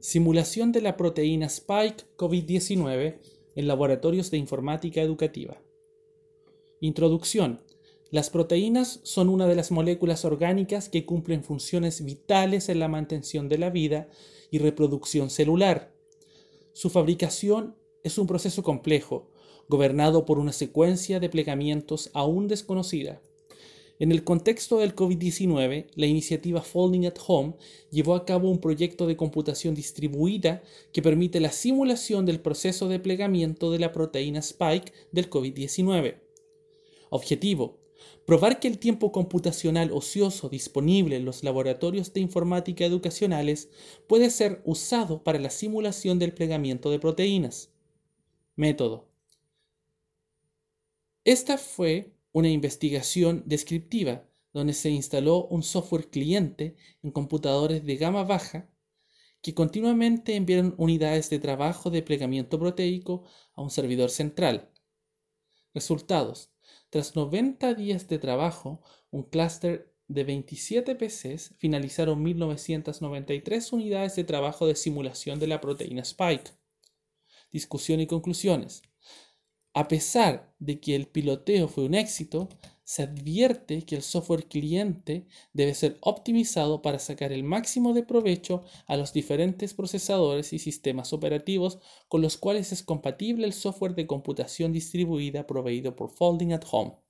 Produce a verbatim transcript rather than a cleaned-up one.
Simulación de la proteína Spike COVID diecinueve en laboratorios de informática educativa. Introducción. Las proteínas son una de las moléculas orgánicas que cumplen funciones vitales en la mantención de la vida y reproducción celular. Su fabricación es un proceso complejo, gobernado por una secuencia de plegamientos aún desconocida. En el contexto del COVID diecinueve, la iniciativa Folding at Home llevó a cabo un proyecto de computación distribuida que permite la simulación del proceso de plegamiento de la proteína Spike del COVID diecinueve. Objetivo: probar que el tiempo computacional ocioso disponible en los laboratorios de informática educacionales puede ser usado para la simulación del plegamiento de proteínas. Método. Esta fue una investigación descriptiva donde se instaló un software cliente en computadores de gama baja que continuamente enviaron unidades de trabajo de plegamiento proteico a un servidor central. Resultados. Tras noventa días de trabajo, un clúster de veintisiete P Cs finalizaron mil novecientas noventa y tres unidades de trabajo de simulación de la proteína Spike. Discusión y conclusiones. A pesar de que el piloteo fue un éxito, se advierte que el software cliente debe ser optimizado para sacar el máximo de provecho a los diferentes procesadores y sistemas operativos con los cuales es compatible el software de computación distribuida proveído por Folding at Home.